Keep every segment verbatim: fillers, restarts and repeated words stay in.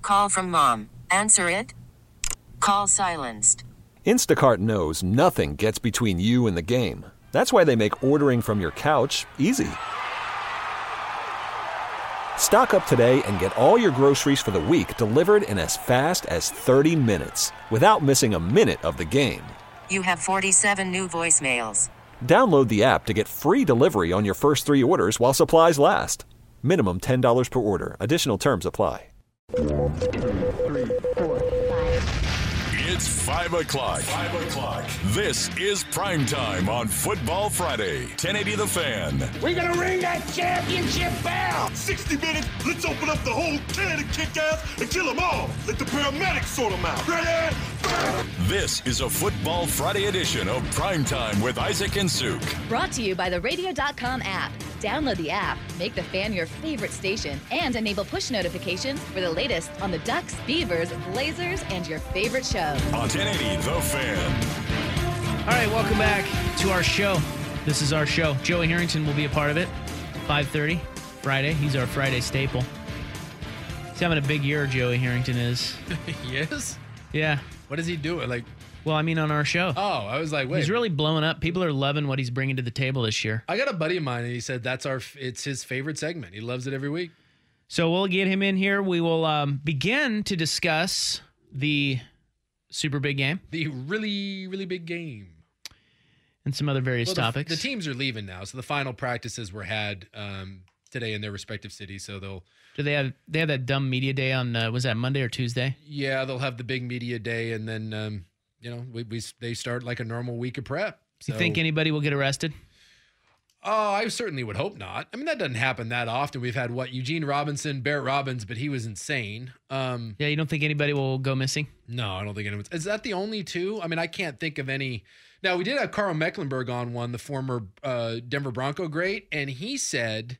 Call from mom. Answer it. Call silenced. Instacart knows nothing gets between you and the game. That's why they make ordering from your couch easy. Stock up today and get all your groceries for the week delivered in as fast as thirty minutes without missing a minute of the game. You have forty-seven new voicemails. Download the app to get free delivery on your first three orders while supplies last. Minimum ten dollars per order. Additional terms apply. Three, four, five. It's five o'clock. Five o'clock. This is Primetime on Football Friday. ten eighty The Fan. We're going to ring that championship bell. sixty minutes. Let's open up the whole can and kick ass and kill them all. Let the paramedics sort them out. Ready? This is a Football Friday edition of Primetime with Isaac and Suk. Brought to you by the radio dot com app. Download the app, make the Fan your favorite station, and enable push notifications for the latest on the Ducks, Beavers, Blazers, and your favorite show. On ten eighty The Fan. All right, welcome back to our show. This is our show. Joey Harrington will be a part of it. five thirty, Friday. He's our Friday staple. He's having a big year, Joey Harrington is. Yes? Yeah. What is he doing? Like, well, I mean, on our show. Oh, I was like, wait. He's really blowing up. People are loving what he's bringing to the table this year. I got a buddy of mine, and he said that's our. It's his favorite segment. He loves it every week. So we'll get him in here. We will um, begin to discuss the super big game. The really, really big game. And some other various well, the, topics. The teams are leaving now, so the final practices were had um, today in their respective cities. So they'll. Do they have they have that dumb media day on? Uh, was that Monday or Tuesday? Yeah, they'll have the big media day, and then um, you know we, we they start like a normal week of prep. So. You think anybody will get arrested? Oh, I certainly would hope not. I mean, that doesn't happen that often. We've had, what, Eugene Robinson, Barrett Robbins, but he was insane. Um, yeah, you don't think anybody will go missing? No, I don't think anyone's. Is that the only two? I mean, I can't think of any. Now, we did have Carl Mecklenburg on one, the former uh, Denver Bronco great, and he said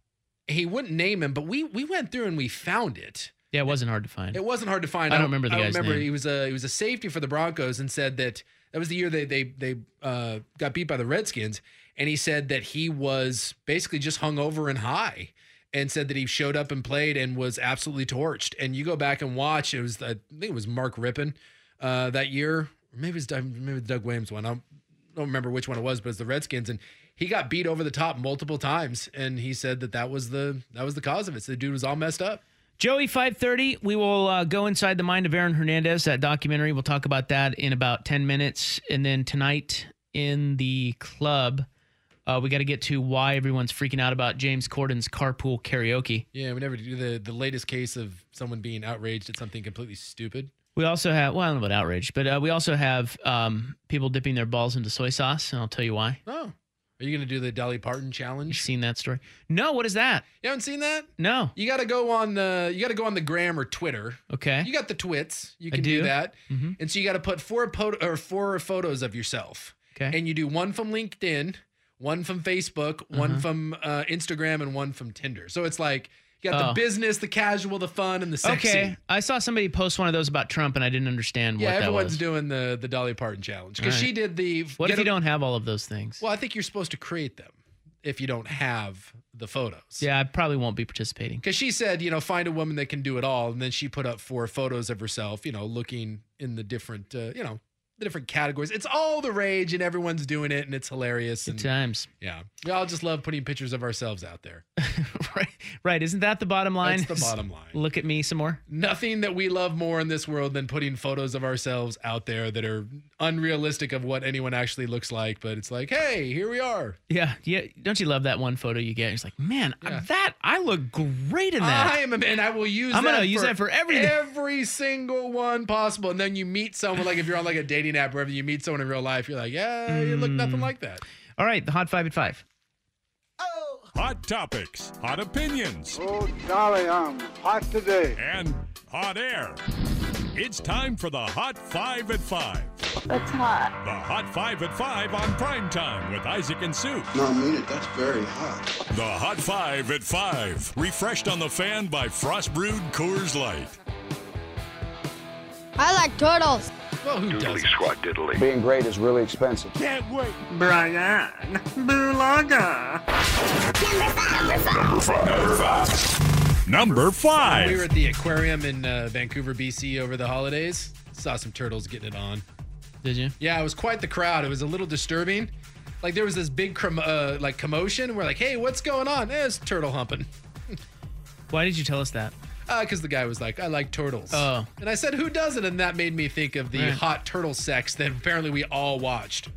he wouldn't name him, but we we went through and we found it. Yeah, it wasn't hard to find. It wasn't hard to find. I don't remember the I don't guy's remember. name. He was a he was a safety for the Broncos and said that that was the year they they they uh, got beat by the Redskins. And he said that he was basically just hungover and high, and said that he showed up and played and was absolutely torched. And you go back and watch, it was I think it was Mark Rippon uh, that year, or maybe it was Doug, maybe it was Doug Williams one. I don't, don't remember which one it was, but it's the Redskins, and he got beat over the top multiple times. And he said that that was the that was the cause of it. So the dude was all messed up. Joey, five thirty, we will uh, go inside the mind of Aaron Hernandez, that documentary. We'll talk about that in about ten minutes. And then tonight in the club, uh, we got to get to why everyone's freaking out about James Corden's carpool karaoke. Yeah, we never do the, the latest case of someone being outraged at something completely stupid. We also have, well, I don't know about outrage, but uh, we also have um, people dipping their balls into soy sauce, and I'll tell you why. Oh. Are you going to do the Dolly Parton challenge? You've seen that story? No, what is that? You haven't seen that? No. You got to go on the you got to go on the gram or Twitter. Okay. You got the twits. You can I do. do that. Mm-hmm. And so you got to put four po- or four photos of yourself. Okay. And you do one from LinkedIn, one from Facebook, uh-huh. one from uh, Instagram, and one from Tinder. So it's like you got oh. the business, the casual, the fun, and the sexy. Okay. I saw somebody post one of those about Trump, and I didn't understand yeah, what that was. Yeah, everyone's doing the the Dolly Parton challenge because right. she did the. What if you a, don't have all of those things? Well, I think you're supposed to create them if you don't have the photos. Yeah, I probably won't be participating. Because she said, you know, find a woman that can do it all. And then she put up four photos of herself, you know, looking in the different, uh, you know, the different categories. It's all the rage and everyone's doing it and it's hilarious. And, Good times. Yeah. We all just love putting pictures of ourselves out there. right. Right. Isn't that the bottom line? That's the bottom line. Look at me some more. Nothing that we love more in this world than putting photos of ourselves out there that are unrealistic of what anyone actually looks like. But it's like, hey, here we are. Yeah. Yeah. Don't you love that one photo you get? It's like, man, yeah. that I look great in that. I am a man. I will use I'm that. I'm going to use that for everything. Every single one possible. And then you meet someone, like if you're on like a dating app, wherever you meet someone in real life, you're like, yeah, you look nothing like that. All right. The Hot Five at Five. Oh. Hot topics, hot opinions. Oh, golly, I'm hot today. And hot air. It's time for the Hot Five at Five. That's hot. The Hot Five at Five on Primetime with Isaac and Suk. No, I mean it. That's very hot. The Hot Five at Five. Refreshed on the Fan by Frost Brewed Coors Light. I like turtles. Well, who doesn't? Squat diddly. Being great is really expensive. Can't wait. Brian Bulaga. Number five. Number five. Number five. Number five. We were at the aquarium in uh, Vancouver, B C over the holidays. Saw some turtles getting it on. Did you? Yeah, it was quite the crowd. It was a little disturbing. Like there was this big crom- uh, like commotion. We're like, hey, what's going on? Eh, it's turtle humping. Why did you tell us that? Because uh, the guy was like, I like turtles. Oh. And I said, who doesn't? And that made me think of the Right. hot turtle sex that apparently we all watched.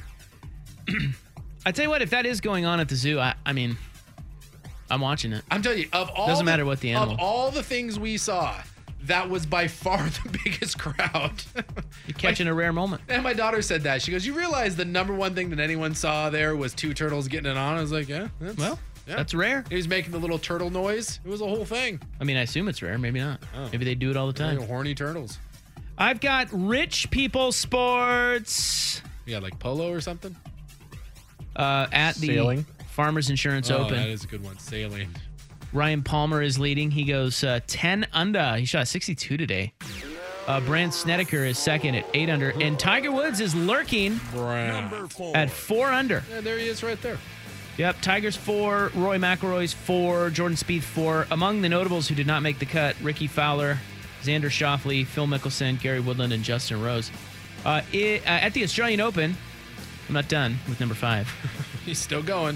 I tell you what, if that is going on at the zoo, I, I mean, I'm watching it. I'm telling you, of all Doesn't the, matter what the animal. Of all the things we saw, that was by far the biggest crowd. You're catching a rare moment. And my daughter said that. She goes, you realize the number one thing that anyone saw there was two turtles getting it on? I was like, yeah. That's, Well, yeah. that's rare. He was making the little turtle noise. It was a whole thing. I mean, I assume it's rare. Maybe not. Oh. Maybe they do it all the time. Little horny turtles. I've got rich people sports Yeah, like polo or something. uh, at the Sailing. Farmers Insurance Oh, Open. that is a good one. Sailing. Ryan Palmer is leading. He goes uh, ten under. He shot sixty-two today. Uh, Brand Snedeker is second at eight under. And Tiger Woods is lurking Brown. at four under. Yeah, there he is right there. Yep, Tiger's four, Roy McIlroy's four, Jordan Spieth four. Among the notables who did not make the cut, Ricky Fowler, Xander Schauffele, Phil Mickelson, Gary Woodland, and Justin Rose. Uh, it, uh, at the Australian Open, I'm not done with number five. He's still going.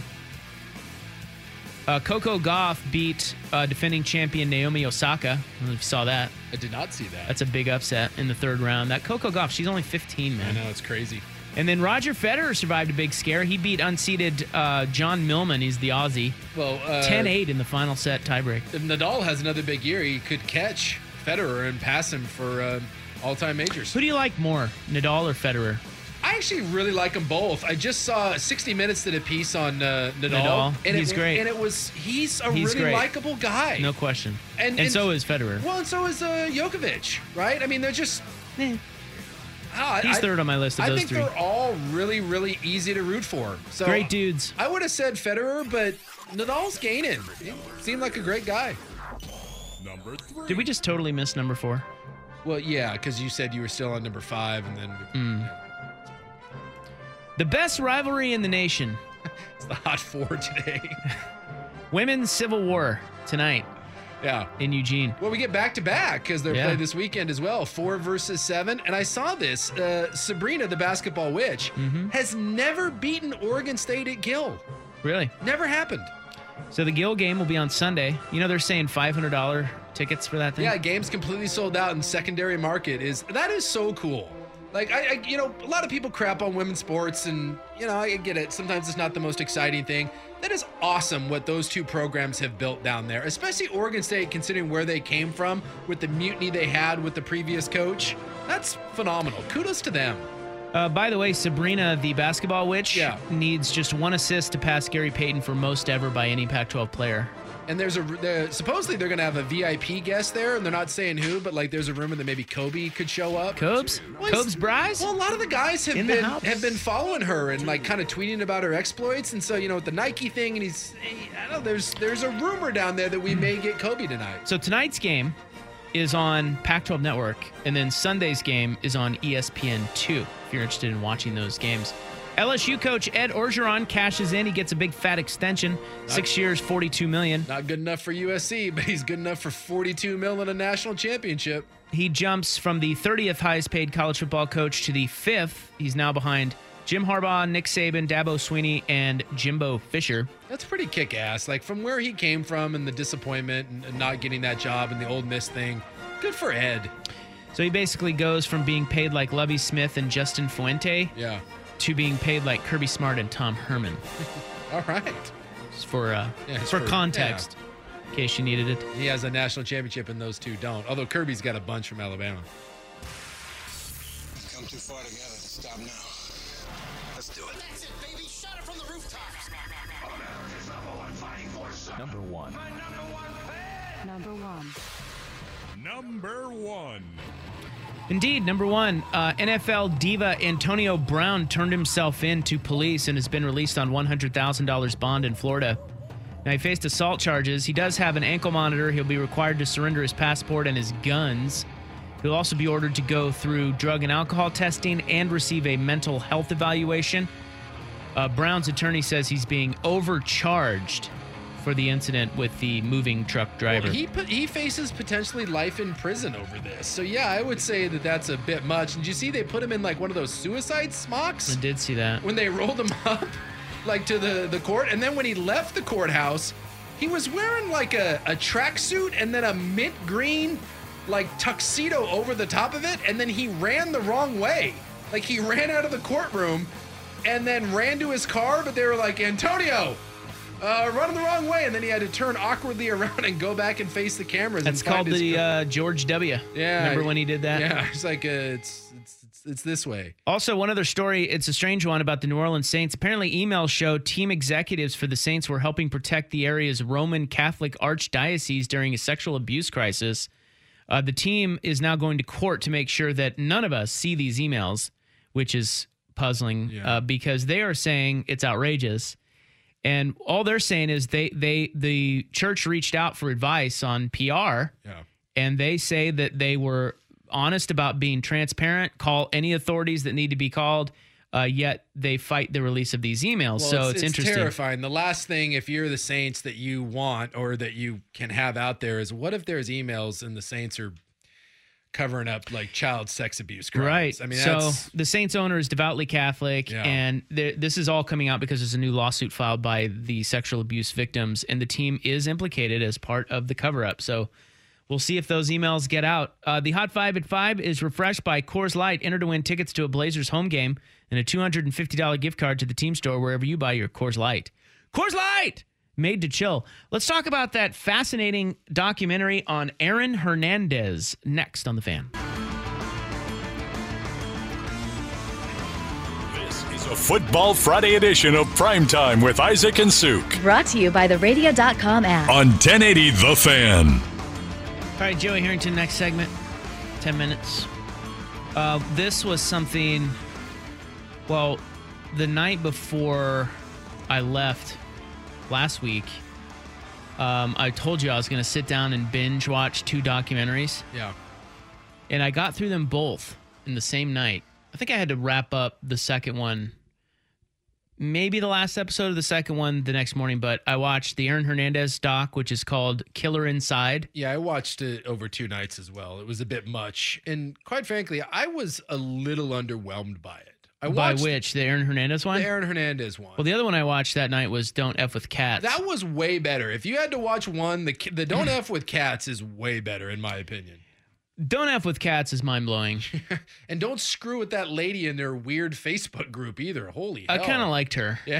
Uh, Coco Gauff beat uh, defending champion Naomi Osaka. I don't know if you saw that. I did not see that. That's a big upset in the third round. That Coco Gauff, she's only fifteen, I man. know, it's crazy. And then Roger Federer survived a big scare. He beat unseeded uh, John Millman. He's the Aussie. Well, uh, ten eight in the final set tiebreak. If Nadal has another big year, he could catch Federer and pass him for uh, all-time majors. Who do you like more, Nadal or Federer? I actually really like them both. I just saw sixty minutes did a piece on uh, Nadal. Nadal. And He's it, great. And it was, he's a He's really great. likable guy. No question. And- And, and- so is Federer. Well, and so is uh, Djokovic, right? I mean, they're just... Eh. Ah, He's I- third on my list of I those think three. they're all really, really easy to root for. So Great dudes. I would have said Federer, but Nadal's gaining. He seemed like a great guy. Number three. Did we just totally miss number four? Well, yeah, because you said you were still on number five, and then Mm. The best rivalry in the nation. it's the hot four today. Women's Civil War tonight Yeah. in Eugene. Well, we get back to back because they're Yeah. played this weekend as well. Four versus seven. And I saw this. Uh, Sabrina, the basketball witch, Mm-hmm. has never beaten Oregon State at Gill. Really? Never happened. So the Gill game will be on Sunday. You know they're saying five hundred dollars tickets for that thing? Yeah, game's completely sold out, and secondary market is that is so cool. Like I, I, you know, a lot of people crap on women's sports, and you know, I get it. Sometimes it's not the most exciting thing. That is awesome what those two programs have built down there, especially Oregon State, considering where they came from with the mutiny they had with the previous coach. That's phenomenal. Kudos to them. Uh, by the way, Sabrina, the basketball witch, Yeah. needs just one assist to pass Gary Payton for most ever by any Pac twelve player. And there's a there, supposedly they're gonna have a V I P guest there, and they're not saying who, but like there's a rumor that maybe Kobe could show up. Cobes? Well, he's- Cobes Bryce? Well, a lot of the guys have In the been house. have been following her and like kind of tweeting about her exploits, and so you know with the Nike thing, and he's I don't know. There's there's a rumor down there that we may get Kobe tonight. So tonight's game is on Pac twelve Network, and then Sunday's game is on E S P N two, if you're interested in watching those games. L S U coach Ed Orgeron cashes in. He gets a big fat extension, six years, forty-two million dollars. Not good enough for U S C, but he's good enough for forty-two mil in a national championship. He jumps from the thirtieth highest paid college football coach to the fifth. He's now behind Jim Harbaugh, Nick Saban, Dabo Swinney, and Jimbo Fisher. That's pretty kick-ass. Like from where he came from and the disappointment and, and not getting that job and the Ole Miss thing. Good for Ed. So he basically goes from being paid like Lovie Smith and Justin Fuente Yeah. to being paid like Kirby Smart and Tom Herman. All right. Just for uh, Yeah, just for for- context, in case you needed it. He has a national championship and those two don't. Although Kirby's got a bunch from Alabama. Come too far together. Stop now. Let's do it. That's it, baby. Shot it from the rooftops. Number one. Number one. Number one. Indeed, number one, uh, N F L diva Antonio Brown turned himself in to police and has been released on one hundred thousand dollars bond in Florida. Now, he faced assault charges. He does have an ankle monitor. He'll be required to surrender his passport and his guns. He'll also be ordered to go through drug and alcohol testing and receive a mental health evaluation. Uh, Brown's attorney says he's being overcharged for the incident with the moving truck driver. Well, he put, he faces potentially life in prison over this. So yeah, I would say that that's a bit much. And did you see they put him in like one of those suicide smocks? I did see that. When they rolled him up like to the, the court. And then when he left the courthouse, he was wearing like a, a tracksuit and then a mint green like tuxedo over the top of it. And then he ran the wrong way. Like he ran out of the courtroom and then ran to his car, but they were like, Antonio, uh, running the wrong way. And then he had to turn awkwardly around and go back and face the cameras. That's and find called his the car. uh, George W. Yeah. Remember when he did that? Yeah. It's like, uh, it's, it's, it's, it's this way. Also, one other story, it's a strange one about the New Orleans Saints. Apparently, emails show team executives for the Saints were helping protect the area's Roman Catholic archdiocese during a sexual abuse crisis. Uh, the team is now going to court to make sure that none of us see these emails, which is puzzling Yeah. uh, because they are saying it's outrageous. And all they're saying is they they the church reached out for advice on P R, Yeah. and they say that they were honest about being transparent, call any authorities that need to be called, uh, yet they fight the release of these emails. Well, so it's, it's, it's interesting. terrifying. The last thing, if you're the Saints, that you want or that you can have out there is, what if there's emails and the Saints are covering up like child sex abuse crimes? Right. I mean, so that's, the Saints owner is devoutly Catholic, Yeah. and th- this is all coming out because there's a new lawsuit filed by the sexual abuse victims, and the team is implicated as part of the cover-up. So we'll see if those emails get out. Uh, the Hot Five at Five is refreshed by Coors Light. Enter to win tickets to a Blazers home game and a two hundred fifty dollars gift card to the team store wherever you buy your Coors Light. Coors Light! Made to chill. Let's talk about that fascinating documentary on Aaron Hernandez next on The Fan. This is a Football Friday edition of Primetime with Isaac and Suk Brought to you by the radio dot com app. on ten eighty The Fan. All right, Joey Harrington, next segment, ten minutes. Uh, this was something, well, the night before I left last week, um, I told you I was going to sit down and binge watch two documentaries. yeah. And I got through them both in the same night. I think I had to wrap up the second one, maybe the last episode of the second one the next morning, but I watched the Aaron Hernandez doc, which is called Killer Inside. Yeah, I watched it over two nights as well. It was a bit much. And quite frankly, I was a little underwhelmed by it. I By watched which? The Aaron Hernandez one? the Aaron Hernandez one. Well, the other one I watched that night was Don't F with Cats. That was way better. If you had to watch one, the the Don't F with Cats is way better in my opinion. Don't F with Cats is mind-blowing. And don't screw with that lady in their weird Facebook group either. Holy I hell. kind of liked her. Yeah.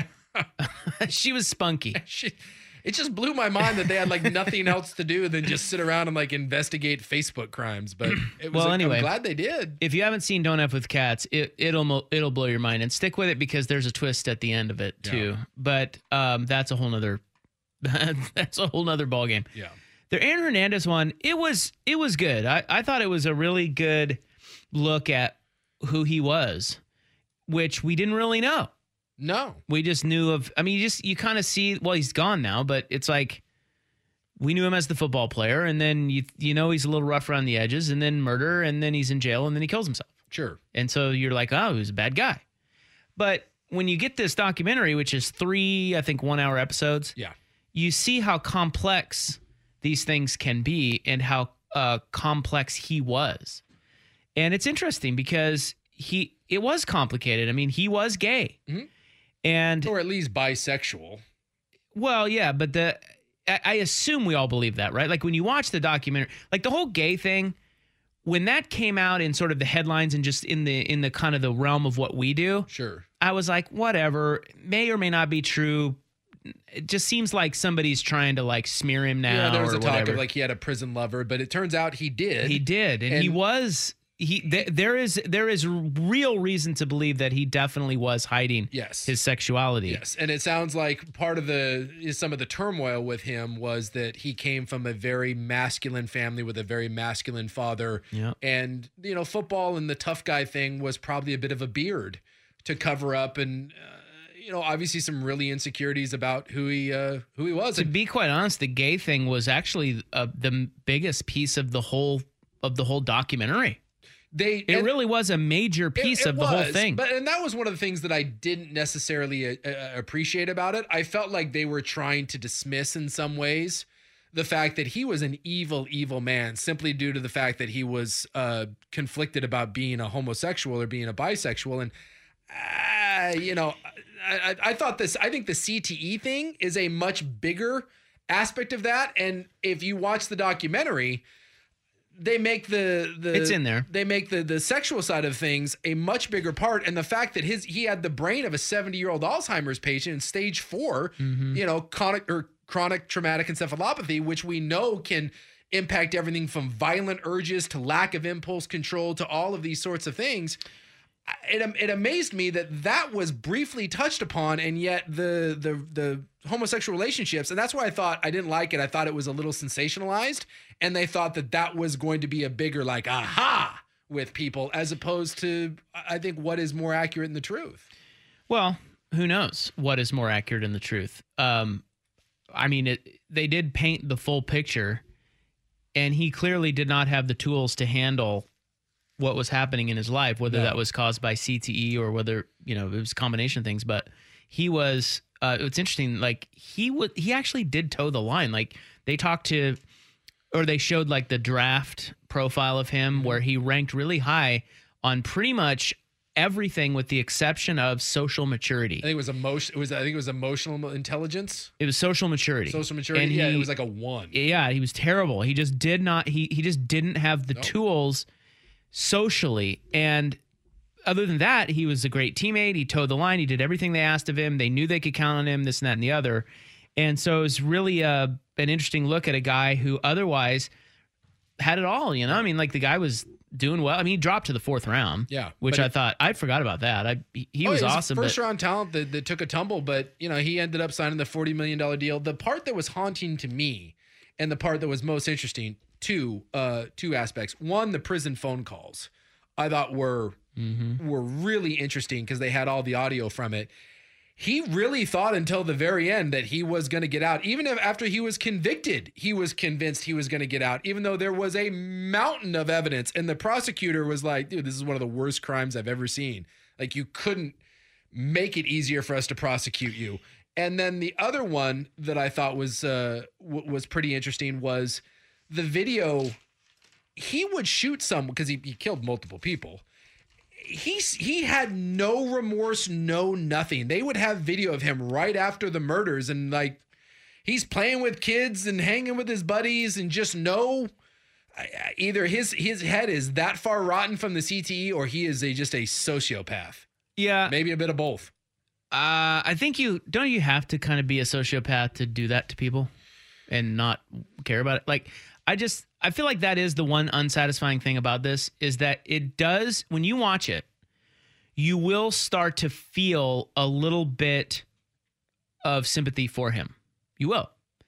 She was spunky. She, it just blew my mind that they had like nothing else to do than just sit around and like investigate Facebook crimes. But it was Well, like, anyway. I'm glad they did. If you haven't seen Don't F with Cats, it, it'll mo- it'll blow your mind, and stick with it because there's a twist at the end of it too. Yeah. But um, that's a whole nother that's a whole nother ballgame. Yeah. The Aaron Hernandez one, it was it was good. I, I thought it was a really good look at who he was, which we didn't really know. No. We just knew of, I mean, you just, you kind of see, well, he's gone now, but it's like, we knew him as the football player, and then you you know he's a little rough around the edges, and then murder, and then he's in jail, and then he kills himself. Sure. And so you're like, oh, he was a bad guy. But when you get this documentary, which is three, I think, one-hour episodes, Yeah. you see how complex these things can be and how uh, complex he was. And it's interesting because he it was complicated. I mean, he was gay. Mhm. And Or at least bisexual. well, yeah, but the I, I assume we all believe that, right? Like when you watch the documentary, like the whole gay thing, when that came out in sort of the headlines and just in the in the kind of the realm of what we do, Sure. I was like, whatever, may or may not be true. It just seems like somebody's trying to like smear him now Yeah, there was or a talk whatever. of like he had a prison lover, but it turns out he did. He did, and, he And- was he. Th- there is there is real reason to believe that he definitely was hiding Yes. his sexuality. Yes, and it sounds like part of the some of the turmoil with him was that he came from a very masculine family with a very masculine father, Yeah. and you know, football and the tough guy thing was probably a bit of a beard to cover up, and uh, you know, obviously some really insecurities about who he uh, who he was. To And be quite honest, the gay thing was actually uh, the biggest piece of the whole of the whole documentary. They It really was a major piece it, it of the was, whole thing. But and that was one of the things that I didn't necessarily uh, uh, appreciate about it. I felt like they were trying to dismiss in some ways the fact that he was an evil, evil man simply due to the fact that he was uh, conflicted about being a homosexual or being a bisexual. And, uh, you know, I, I, I thought this, I think the C T E thing is a much bigger aspect of that. And if you watch the documentary, they make the, the It's in there. They make the the sexual side of things a much bigger part, and the fact that his he had the brain of a seventy year old Alzheimer's patient in stage four, Mm-hmm. you know, chronic or chronic traumatic encephalopathy, which we know can impact everything from violent urges to lack of impulse control to all of these sorts of things. It, it amazed me that that was briefly touched upon, and yet the the the homosexual relationships, and that's why I thought I didn't like it. I thought it was a little sensationalized, and they thought that that was going to be a bigger like aha with people, as opposed to I think what is more accurate in the truth. Well, who knows what is more accurate in the truth? Um, I mean, it, they did paint the full picture, and he clearly did not have the tools to handle what was happening in his life, whether No. that was caused by C T E or whether, you know, it was a combination of things. But he was, uh, it's interesting, like he would, he actually did toe the line. Like they talked to, or they showed like the draft profile of him where he ranked really high on pretty much everything with the exception of social maturity. I think it was emotion. It was I think it was emotional intelligence. It was social maturity. Social maturity. And yeah, he- it was like a one. Yeah, he was terrible. He just did not, he, he just didn't have the Nope. tools socially. And other than that, he was a great teammate. He towed the line. He did everything they asked of him. They knew they could count on him, this and that and the other. And so it was really a, an interesting look at a guy who otherwise had it all, you know? I mean, like the guy was doing well. I mean, he dropped to the fourth round. Yeah, Which but I it- thought, I forgot about that. I He, he Oh, was he awesome. First but, round talent that, that took a tumble, but you know he ended up signing the forty million dollars deal. The part that was haunting to me, and the part that was most interesting, two uh, two aspects. One, the prison phone calls, I thought were Mm-hmm. were really interesting because they had all the audio from it. He really thought until the very end that he was going to get out. Even if after he was convicted, he was convinced he was going to get out, even though there was a mountain of evidence. And the prosecutor was like, dude, this is one of the worst crimes I've ever seen. Like you couldn't make it easier for us to prosecute you. And then the other one that I thought was uh, w- was pretty interesting was the video. He would shoot some because he, he killed multiple people. He's he had no remorse, no nothing. They would have video of him right after the murders, and like he's playing with kids and hanging with his buddies, and just no. Either his his head is that far rotten from the C T E, or he is a just a sociopath. yeah. Maybe a bit of both. Uh, I think you don't you have to kind of be a sociopath to do that to people and not care about it. Like I just I feel like that is the one unsatisfying thing about this is that it does when you watch it, you will start to feel a little bit of sympathy for him. You will.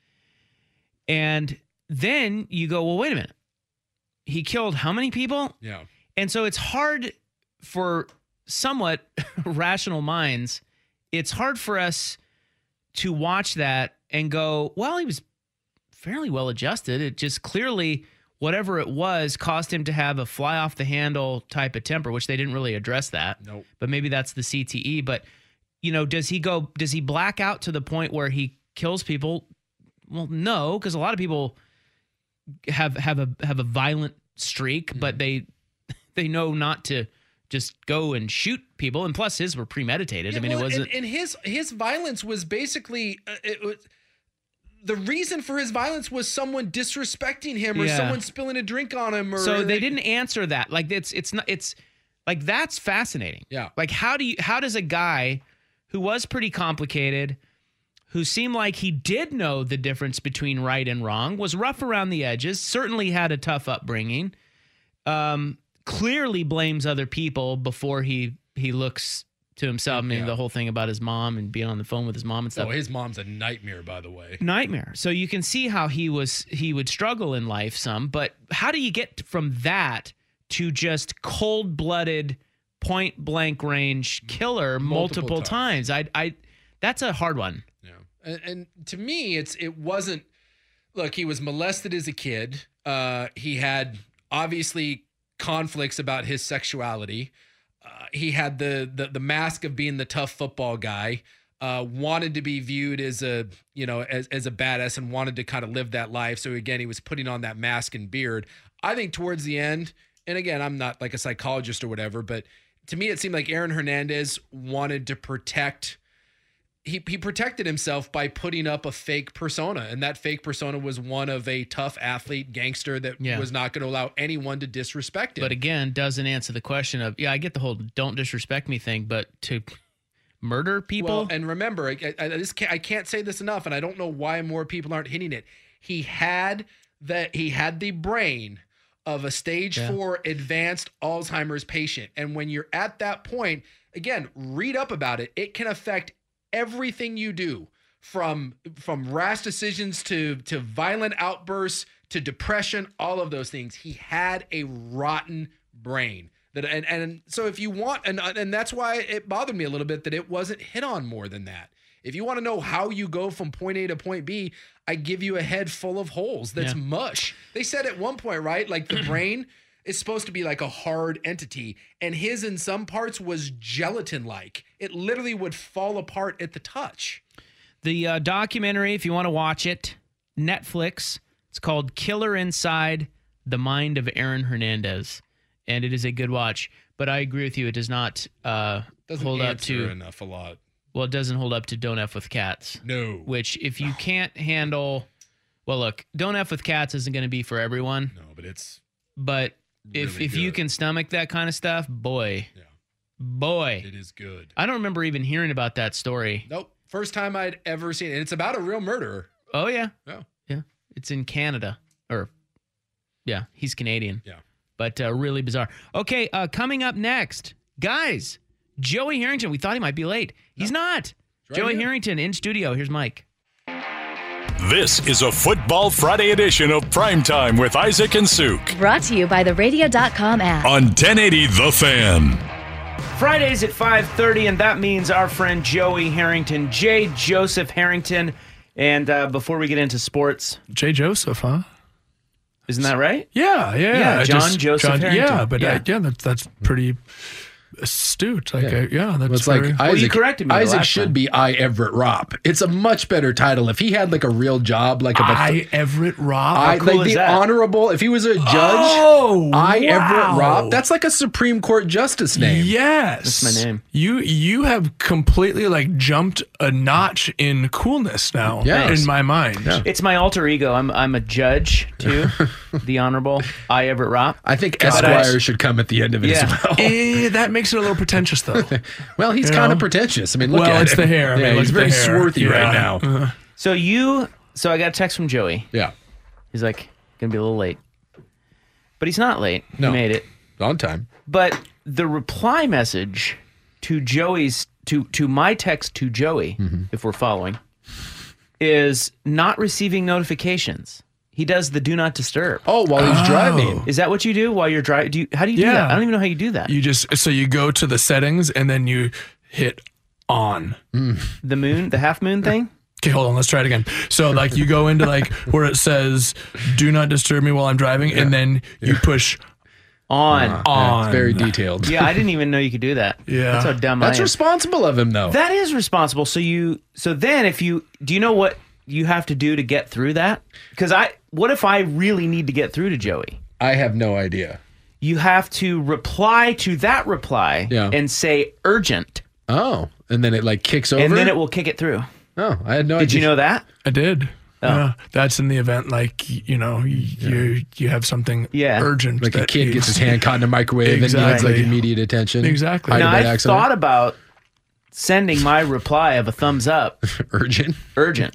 And then you go, well, wait a minute. He killed how many people? Yeah. And so it's hard for somewhat rational minds. It's hard for us to watch that and go, well, he was fairly well adjusted. It just clearly, whatever it was, caused him to have a fly off the handle type of temper, which they didn't really address that. Nope. But maybe that's the C T E. But, you know, does he go, does he black out to the point where he kills people? Well, no, because a lot of people have have a have a violent streak, Mm-hmm. but they they know not to just go and shoot people. And plus, his were premeditated. Yeah, I mean, well, it wasn't. And, and his his violence was basically uh, it was. The reason for his violence was someone disrespecting him or Yeah. someone spilling a drink on him. Or So they didn't answer that. Like it's it's not it's like that's fascinating. Yeah. Like how do you how does a guy who was pretty complicated, who seemed like he did know the difference between right and wrong, was rough around the edges, certainly had a tough upbringing, um, clearly blames other people before he he looks to himself. I mean, Yeah. the whole thing about his mom and being on the phone with his mom and stuff. Oh, his mom's a nightmare, by the way. Nightmare. So you can see how he was he would struggle in life some, but how do you get from that to just cold-blooded, point-blank range killer multiple, Multiple times? I I that's a hard one. Yeah. And, and to me, it's it wasn't. Look, he was molested as a kid. Uh, he had obviously conflicts about his sexuality. Uh, he had the, the the mask of being the tough football guy. Uh, wanted to be viewed as a you know as as a badass and wanted to kind of live that life. So again, he was putting on that mask and beard. I think towards the end, and again, I'm not like a psychologist or whatever, but to me, it seemed like Aaron Hernandez wanted to protect. He he protected himself by putting up a fake persona, and that fake persona was one of a tough athlete gangster that Yeah. was not going to allow anyone to disrespect him. But again, doesn't answer the question of, yeah, I get the whole don't disrespect me thing, but to murder people? Well, and remember, I, I, this can't, I can't say this enough, and I don't know why more people aren't hitting it. He had that. He had the brain of a stage Yeah. four advanced Alzheimer's patient, and when you're at that point, again, read up about it. It can affect everything you do, from from rash decisions to to violent outbursts to depression, all of those things. He had a rotten brain. That and and so if you want, and and that's why it bothered me a little bit that it wasn't hit on more than that. If you want to know how you go from point A to point B, I give you a head full of holes. That's Yeah. mush. They said at one point, right? Like the brain is supposed to be like a hard entity, and his in some parts was gelatin-like. It literally would fall apart at the touch. The uh, documentary, if you want to watch it, Netflix. It's called Killer Inside the Mind of Aaron Hernandez, and it is a good watch. But I agree with you; it does not uh, Doesn't hold up answer to enough a lot. Well, it doesn't hold up to Don't F with Cats. No. Which, if you can't handle, well, look, Don't F with Cats isn't going to be for everyone. No, but it's But if really if you good. can stomach that kind of stuff, boy, Yeah. boy, it is good. I don't remember even hearing about that story. Nope. First time I'd ever seen it. And it's about a real murderer. Oh yeah, Yeah. yeah. It's in Canada, or yeah, he's Canadian. Yeah. But uh, really bizarre. Okay, uh, coming up next, guys, Joey Harrington. We thought he might be late. He's not. right Joey here. Harrington in studio. Here's Mike. This is a Football Friday edition of Primetime with Isaac and Suk Brought to you by the radio dot com app. on ten eighty The Fan. Fridays at five thirty, and that means our friend Joey Harrington, J. Joseph Harrington. And uh, before we get into sports, J. Joseph, huh? isn't that right? Yeah, yeah. Yeah, I John Joseph Harrington. Yeah, but Yeah. Uh, yeah, that's that's pretty astute. Like, yeah, uh, yeah that's Well, it's very, like Well, you Isaac, corrected me the Isaac last should time. be I. Everett Ropp. It's a much better title. If he had like a real job, like a I. Everett Robb. I, cool like is the that? honorable. If he was a judge, Oh, I. wow. Everett Ropp. That's like a Supreme Court justice name. Yes, That's my name. You you have completely like jumped a notch in coolness now. Yeah. in my mind. Yeah. It's my alter ego. I'm I'm a judge too, the Honorable I. Everett Ropp. I think Got it. Esquire should come at the end of it Yeah. as well. Eh, that makes it a little pretentious, though. Well, he's You kind know? of pretentious. I mean, look Well, at it's him. the hair. I Yeah, mean, he's look at very the hair. swarthy Yeah. right now. Uh, So you, so I got a text from Joey. Yeah, He's like, gonna be a little late, but he's not late. No. He made it. on time. But the reply message to Joey's to to my text to Joey, if we're following, is not receiving notifications. He does the do not disturb. Oh, while he's Oh. driving. Is that what you do while you're driving? Do you, how do you do Yeah. that? I don't even know how you do that. you just so you go to the settings and then you hit on. the moon, the half moon thing. Okay, hold on. Let's try it again. So, like, you go into like where it says "Do not disturb me while I'm driving," and then you push On. Yeah, on. it's very detailed. Yeah, I didn't even know you could do that. Yeah. That's how dumb That's I am. responsible of him, though. That is responsible. So you, so then if you, do you know what you have to do to get through that? Because I, what if I really need to get through to Joey? I have no idea. You have to reply to that reply Yeah. and say urgent, Oh, and then it like kicks over. and then it will kick it through. Oh, I had no Did idea. you know that? I did. Oh. Yeah, that's in the event, like y- you know, y- you you have something Yeah. urgent. Like a that kid needs- gets his hand caught in a microwave and needs Exactly. like immediate attention. Exactly. Hide Now, by I accident. thought about sending my reply of a thumbs up, Urgent. urgent,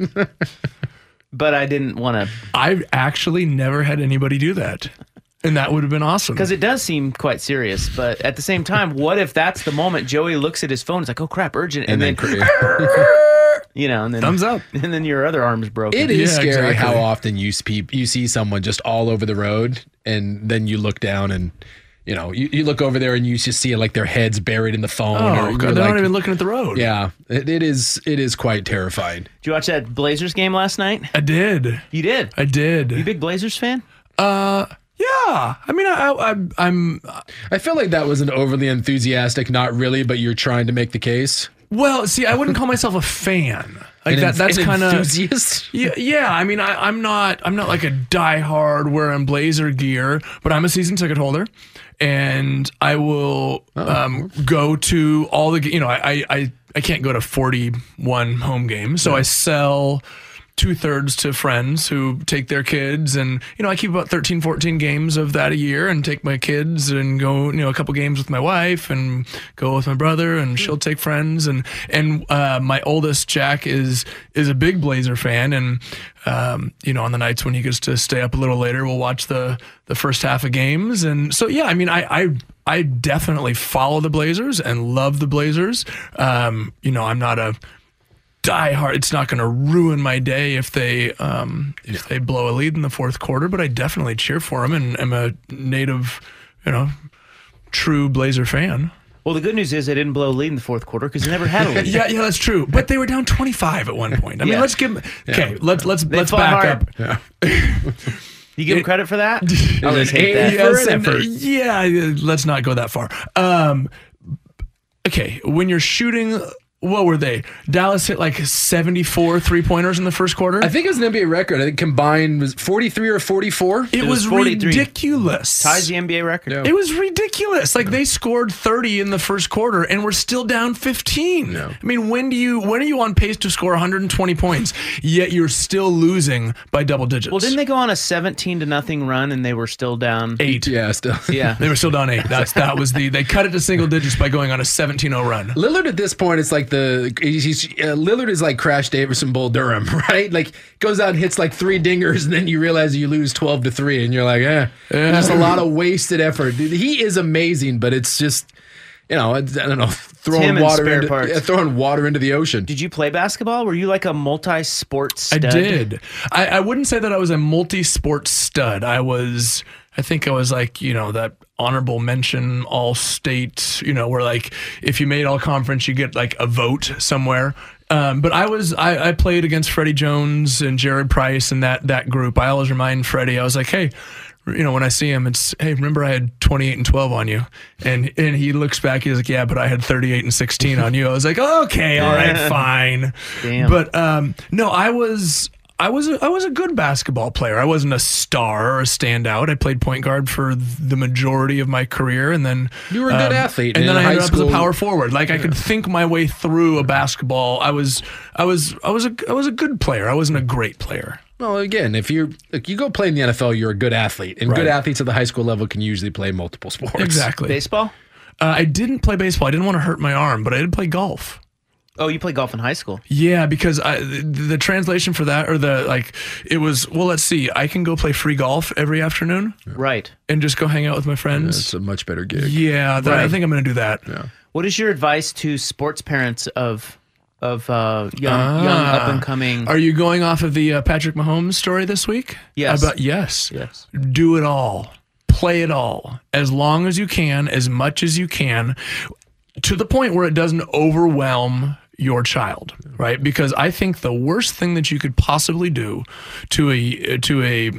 but I didn't want to, I've actually never had anybody do that, and that would have been awesome. because it does seem quite serious. But at the same time, what if that's the moment Joey looks at his phone? It's like, oh crap, urgent, and, And, then, then, cra- you know, and then Thumbs up. and then your other arm's broken. it is Yeah, scary exactly. how often you see you see someone just all over the road, and then you look down and you know you, you look over there and you just see like their heads buried in the phone. Oh, or God, you're they're like, not even looking at the road. Yeah, it, it is. It is quite terrifying. Did you watch that Blazers game last night? I did. You did. I did. You a big Blazers fan? Uh, Yeah, I mean, I, I, I'm. I feel like that was an overly enthusiastic, not really, but you're trying to make the case. Well, see, I wouldn't call myself a fan. Like An that. That's an kind of enthusiast. Yeah, yeah. I mean, I, I'm not. I'm not like a diehard wearing Blazer gear, but I'm a season ticket holder, and I will um, go to all the. You know, I, I I can't go to forty-one home games, so I sell two thirds to friends who take their kids, and you know, I keep about thirteen, fourteen games of that a year, and take my kids and go, you know, a couple games with my wife, and go with my brother, and she'll take friends, and and uh, my oldest Jack is is a big Blazer fan, and um, you know, on the nights when he gets to stay up a little later, we'll watch the the first half of games, and so yeah, I mean, I I, I definitely follow the Blazers and love the Blazers. Um, you know, I'm not a die hard. It's not going to ruin my day if they um, if they blow a lead in the fourth quarter, but I definitely cheer for them, and I'm a native, you know, true Blazer fan. Well, the good news is they didn't blow a lead in the fourth quarter because they never had a lead. yeah, yeah, that's true. But they were down twenty-five at one point. I mean, Yeah. let's give them. Okay, Yeah. let's let's They let's fought back hard. up. You give them credit for that? I always An hate that. yes, and- yeah, yeah, let's not go that far. Um, okay, when you're shooting, what were they? Dallas hit like seventy-four three-pointers in the first quarter. I think it was an N B A record. I think combined was forty-three or forty-four. It, was, ridiculous. Ties the N B A record. It was ridiculous. Like they scored thirty in the first quarter and we're still down fifteen. I mean, when do you when are you on pace to score one hundred twenty points yet you're still losing by double digits? Well, didn't they go on a seventeen to nothing run and they were still down eight? Yeah, still. Yeah. They were still down eight. That's that was the they cut it to single digits by going on a seventeen oh run. Lillard at this point, it's like the he's, he's uh, Lillard is like Crash Davidson, Bull Durham, right? Like goes out and hits like three dingers, and then you realize you lose twelve to three, and you're like, eh, Yeah. just a lot of wasted effort. Dude, he is amazing, but it's just, you know, I don't know, throwing Him and water spare into parts. yeah, throwing water into the ocean. Did you play basketball? Were you like a multi-sport stud? I did. I, I wouldn't say that I was a multi-sport stud. I was, I think I was like, you know, that honorable mention all state, you know, where like if you made all conference, you get like a vote somewhere. Um, but I was, I, I played against Freddie Jones and Jared Price and that, that group. I always remind Freddie, I was like, hey, you know, when I see him, it's, hey, remember I had twenty-eight and twelve on you? And and he looks back, he's like, yeah, but I had thirty-eight and sixteen on you. I was like, okay, all right, fine. Damn. But um, no, I was, I was, a, I was a good basketball player. I wasn't a star or a standout. I played point guard for the majority of my career, and then You were a good athlete, and and then in I ended high up as a school- power forward. Like I could think my way through a basketball. I was, I was, I was a, I was a good player. I wasn't a great player. Well, again, if you're like you go play in the N F L, you're a good athlete, and good Right. athletes at the high school level can usually play multiple sports. Exactly. Baseball? Uh, I didn't play baseball. I didn't want to hurt my arm, but I did play golf. Oh, you played golf in high school. Yeah, because I, the, the translation for that, or the like, it was, well, let's see, I can go play free golf every afternoon Right. and just go hang out with my It's friends. a much better gig. Yeah, that, I Right. think I'm going to do that. Yeah. What is your advice to sports parents of of uh, young young Ah. up and coming? Are you going off of the uh, Patrick Mahomes story this week? Yes. About, yes. Yes. Do it all. Play it all. As long as you can, as much as you can, to the point where it doesn't overwhelm your child, right? Because I think the worst thing that you could possibly do to a to a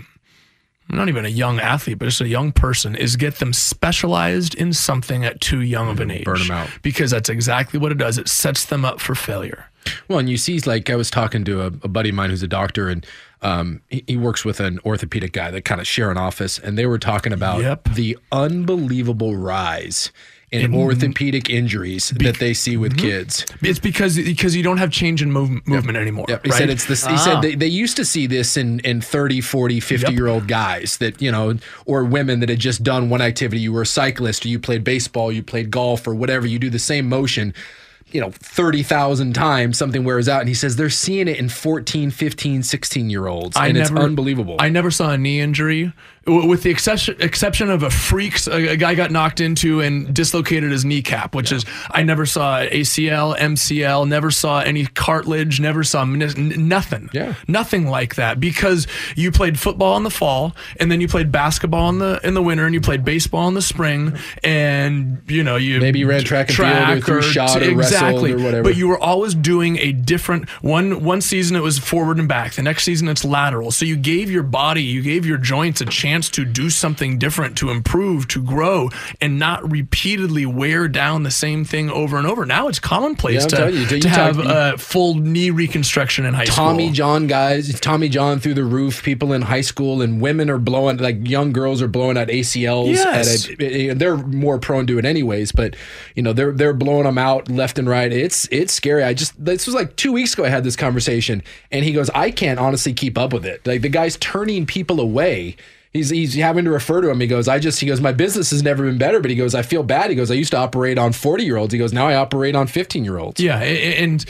not even a young athlete, but just a young person, is get them specialized in something at too young of an age. Burn 'em out. Because that's exactly what it does. It sets them up for failure. Well, and you see, like I was talking to a, a buddy of mine who's a doctor, and um, he, he works with an orthopedic guy that kind of share an office, and they were talking about Yep. the unbelievable rise in, In- orthopedic injuries that they see with kids. It's because because you don't have change in move, movement anymore. Yep. He right? said it's this. He Ah. said they, they used to see this in, in thirty, forty, fifty Yep. year old guys that, you know, or women that had just done one activity. You were a cyclist, or you played baseball, you played golf, or whatever. You do the same motion, you know, thirty thousand times, something wears out. And he says they're seeing it in fourteen, fifteen, sixteen year olds. And it's unbelievable. I never saw a knee injury, w- with the exception exception of a freak. A, a guy got knocked into and dislocated his kneecap, which is, I never saw A C L, M C L, never saw any cartilage, never saw menis- n- nothing. Yeah. Nothing like that, because you played football in the fall, and then you played basketball in the in the winter, and you played baseball in the spring, and you know you Maybe you ran track and field or threw shot or wrestled or whatever. But you were always doing a different one. One season it was forward and back. The next season it's lateral. So you gave your body, you gave your joints a chance chance to do something different, to improve, to grow, and not repeatedly wear down the same thing over and over. Now it's commonplace Yeah, to, you, to you have talk, uh, full knee reconstruction in high Tommy school. John guys, Tommy John through the roof, people in high school, and women are blowing, like young girls are blowing out A C Ls. Yes. At a, they're more prone to it anyways, but you know, they're they're blowing them out left and right. It's it's scary. I just, this was like two weeks ago I had this conversation, and he goes, I can't honestly keep up with it. Like the guy's turning people away. He's he's having to refer to him. He goes, I just, he goes, my business has never been better, but he goes, I feel bad. He goes, I used to operate on forty year olds. He goes, now I operate on fifteen year olds. Yeah. And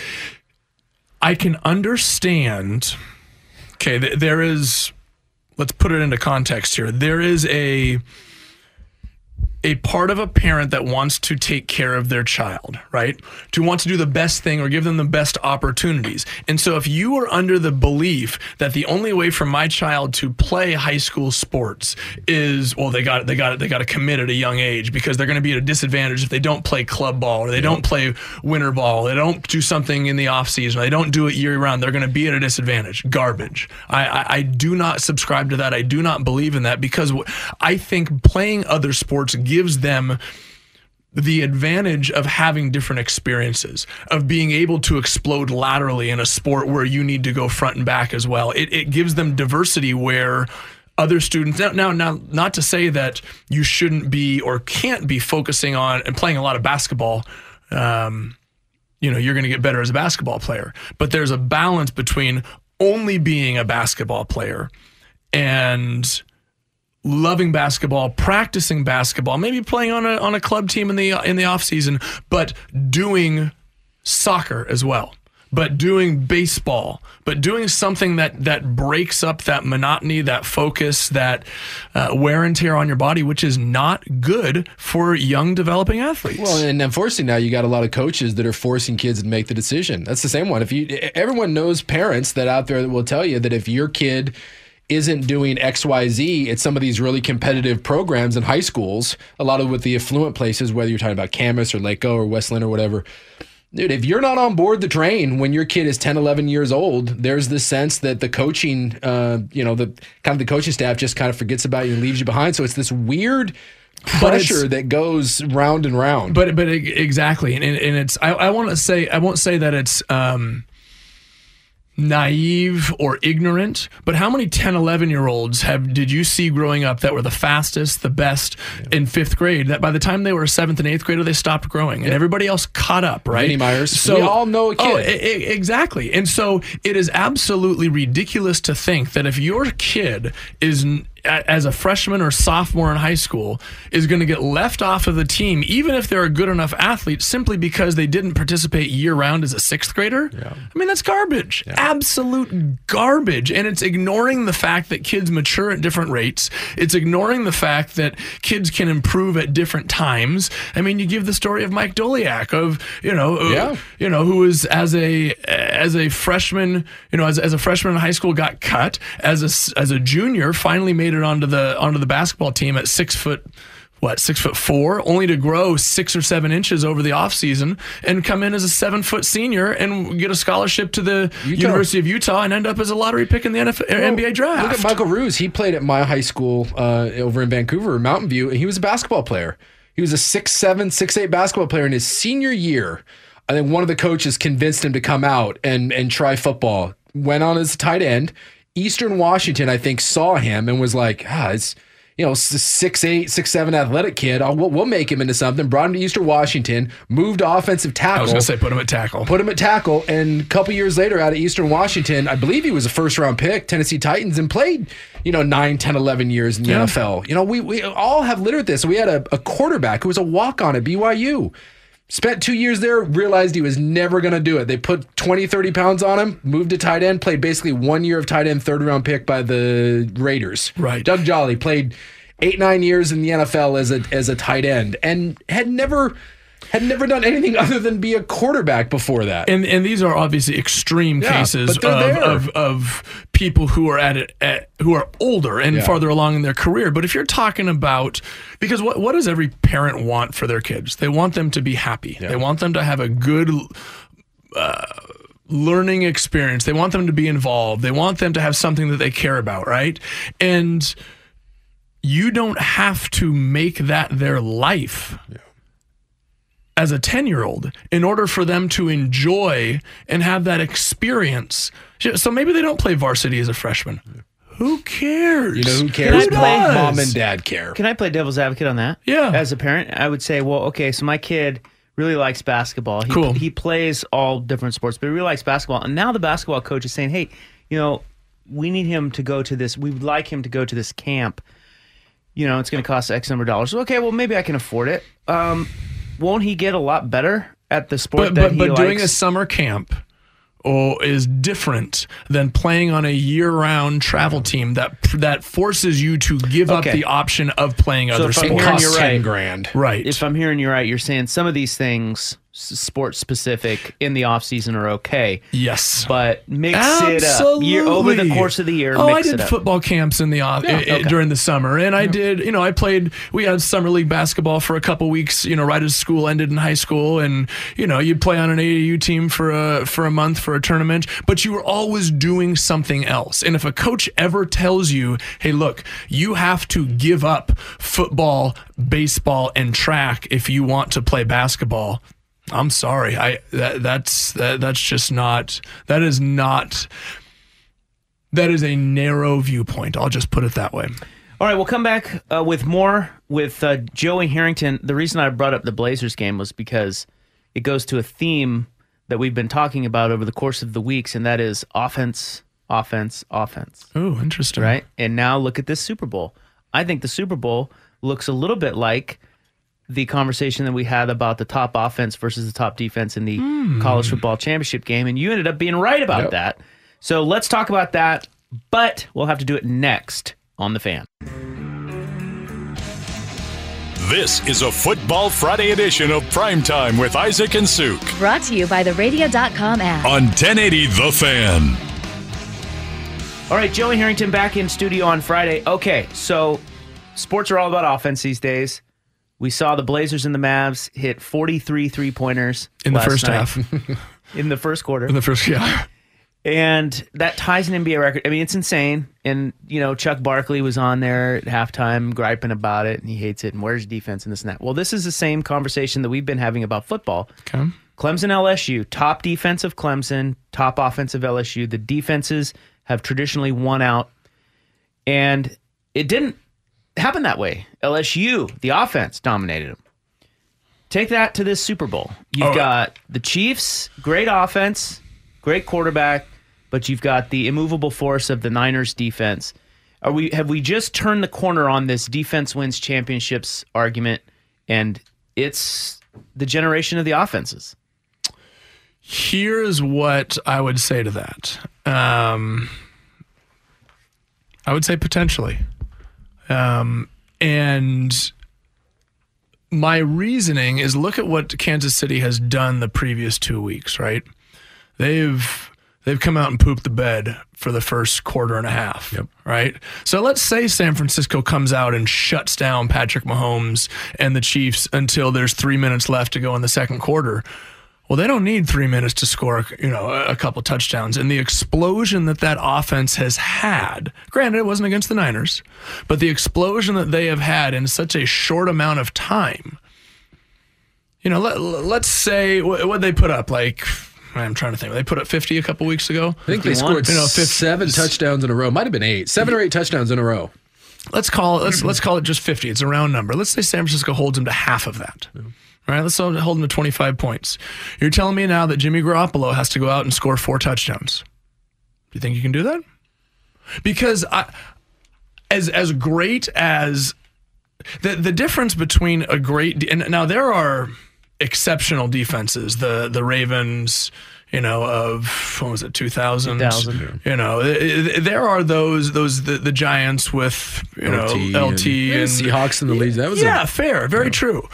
I can understand. Okay. There is, let's put it into context here. There is a, a part of a parent that wants to take care of their child, right? To want to do the best thing or give them the best opportunities. And so if you are under the belief that the only way for my child to play high school sports is, well, they got they got they got to commit at a young age because they're going to be at a disadvantage if they don't play club ball or they don't play winter ball, they don't do something in the off season, they don't do it year round, they're going to be at a disadvantage. Garbage. I, I, I do not subscribe to that. I do not believe in that because I think playing other sports gives them the advantage of having different experiences, of being able to explode laterally in a sport where you need to go front and back as well. It, it gives them diversity where other students, now, now, now, not to say that you shouldn't be or can't be focusing on and playing a lot of basketball. Um, you know, you're going to get better as a basketball player, but there's a balance between only being a basketball player and loving basketball, practicing basketball, maybe playing on a on a club team in the in the off season, but doing soccer as well, but doing baseball, but doing something that that breaks up that monotony, that focus, that uh, wear and tear on your body, which is not good for young developing athletes. Well, and unfortunately now you got a lot of coaches that are forcing kids to make the decision. That's the same one. If you, everyone knows parents that out there that will tell you that if your kid isn't doing X Y Z at some of these really competitive programs in high schools, a lot of with the affluent places, whether you're talking about Camas or Lake O or Westland or whatever, dude, if you're not on board the train when your kid is ten, eleven years old, there's this sense that the coaching, uh, you know, the kind of the coaching staff just kind of forgets about you and leaves you behind. So it's this weird pressure that goes round and round. But but exactly, and and it's I, I want to say I won't say that it's um, naive or ignorant, but how many ten, eleven year olds have did you see growing up that were the fastest, the best yeah. in fifth grade, that by the time they were a seventh and eighth grader, they stopped growing and yeah. everybody else caught up, right? Vinnie Myers. So, we all know a kid. Oh, I- I- exactly. And so it is absolutely ridiculous to think that if your kid is as a freshman or sophomore in high school is going to get left off of the team, even if they're a good enough athlete, simply because they didn't participate year round as a sixth grader. Yeah. I mean, that's garbage. Yeah. Absolute garbage. And it's ignoring the fact that kids mature at different rates. It's ignoring the fact that kids can improve at different times. I mean, you give the story of Mike Doliak of, you know, yeah. uh, you know, who was as a, as a freshman, you know, as, as a freshman in high school got cut, as a, as a junior finally made it onto the onto the basketball team at six foot what six foot four, only to grow six or seven inches over the offseason and come in as a seven foot senior and get a scholarship to the Utah. University of Utah and end up as a lottery pick in the N F L, well, N B A draft. Look at Michael Ruse. He played at my high school uh, over in Vancouver, Mountain View, and he was a basketball player. He was a six seven, six eight basketball player in his senior year. I think one of the coaches convinced him to come out and and try football. Went on as a tight end. Eastern Washington, I think, saw him and was like, ah, it's, you know, six eight, six seven athletic kid. I'll, we'll, we'll make him into something. Brought him to Eastern Washington, moved to offensive tackle. I was going to say, put him at tackle. Put him at tackle. And a couple years later out of Eastern Washington, I believe he was a first round pick, Tennessee Titans, and played, you know, nine, ten, eleven years in the yeah. N F L. You know, we, we all have littered this. We had a, a quarterback who was a walk on at B Y U. Spent two years there, realized he was never going to do it. They put twenty, thirty pounds on him, moved to tight end, played basically one year of tight end, third round pick by the Raiders. Right. Doug Jolly played eight, nine years in the N F L as a as a tight end and had never had never done anything other than be a quarterback before that. And and these are obviously extreme yeah, cases of, of of people who are at it at, who are older and yeah. farther along in their career. But if you're talking about, because what what does every parent want for their kids? They want them to be happy. Yeah. They want them to have a good uh, learning experience. They want them to be involved. They want them to have something that they care about, right? And you don't have to make that their life yeah. as a ten-year-old in order for them to enjoy and have that experience. So maybe they don't play varsity as a freshman. Yeah. Who cares? You know who cares? Who Mom, mom and dad care. Can I play devil's advocate on that? Yeah. As a parent, I would say, well, okay, so my kid really likes basketball. He, cool. He plays all different sports, but he really likes basketball. And now the basketball coach is saying, hey, you know, we need him to go to this. We would like him to go to this camp. You know, it's going to cost X number of dollars. Okay, well, maybe I can afford it. Um, won't he get a lot better at the sport but, that but, he but likes? But doing a summer camp or is different than playing on a year-round travel team that that forces you to give okay. up the option of playing so other if sports. I'm hearing you right, grand. Right. If I'm hearing you right, you're saying some of these things, sports specific, in the off season are okay. Yes, but mix Absolutely. it up year, over the course of the year. Oh, mix I did it up. football camps in the off Yeah, i- okay. during the summer, and I Yeah. did. You know, I played. We had summer league basketball for a couple weeks. You know, right as school ended in high school, and you know, you'd play on an A A U team for a for a month for a tournament, but you were always doing something else. And if a coach ever tells you, "Hey, look, you have to give up football, baseball, and track if you want to play basketball," I'm sorry. I that, that's that, that's just not that is not that is a narrow viewpoint. I'll just put it that way. All right, we'll come back uh, with more with uh, Joey Harrington. The reason I brought up the Blazers game was because it goes to a theme that we've been talking about over the course of the weeks, and that is offense, offense, offense. Oh, interesting. Right? And now look at this Super Bowl. I think the Super Bowl looks a little bit like the conversation that we had about the top offense versus the top defense in the mm. college football championship game, and you ended up being right about Yep. that. So let's talk about that, but we'll have to do it next on The Fan. This is a Football Friday edition of Primetime with Isaac and Suk Brought to you by the radio dot com app. on ten eighty The Fan. All right, Joey Harrington back in studio on Friday. Okay, so sports are all about offense these days. We saw the Blazers and the Mavs hit forty-three three-pointers In the last first night. half. In the first quarter. In the first, yeah. And that ties an N B A record. I mean, it's insane. And, you know, Chuck Barkley was on there at halftime griping about it, and he hates it, and where's defense and this and that. Well, this is the same conversation that we've been having about football. Okay. Clemson L S U, top defensive Clemson, top offensive L S U. The defenses have traditionally won out, and it didn't happen that way. L S U, the offense, dominated them. Take that to this Super Bowl. You've Oh. got the Chiefs, great offense, great quarterback, but you've got the immovable force of the Niners defense. Are we have we just turned the corner on this defense wins championships argument, and it's the generation of the offenses? Here's what I would say to that. Um, I would say potentially. Um, and my reasoning is look at what Kansas City has done the previous two weeks, right? They've they've come out and pooped the bed for the first quarter and a half, yep. right? So let's say San Francisco comes out and shuts down Patrick Mahomes and the Chiefs until there's three minutes left to go in the second quarter. Well, they don't need three minutes to score, you know, a couple touchdowns. And the explosion that that offense has had, granted, it wasn't against the Niners, but the explosion that they have had in such a short amount of time. You know, let, let's say what what they put up, like, I'm trying to think. They put up fifty a couple weeks ago. I think they scored you know, seven touchdowns in a row. Might have been eight, seven or eight touchdowns in a row. Let's call it. Let's let's call it just fifty. It's a round number. Let's say San Francisco holds them to half of that. Yeah. All right, let's hold them to twenty-five points. You're telling me now that Jimmy Garoppolo has to go out and score four touchdowns. Do you think you can do that? Because I, as as great as the the difference between a great and now there are exceptional defenses. The the Ravens, you know, of what was it, two thousand? two thousand. You know, there are those those the, the Giants with you know L T and, and Seahawks in the league. That was yeah, a, fair, very yeah. true.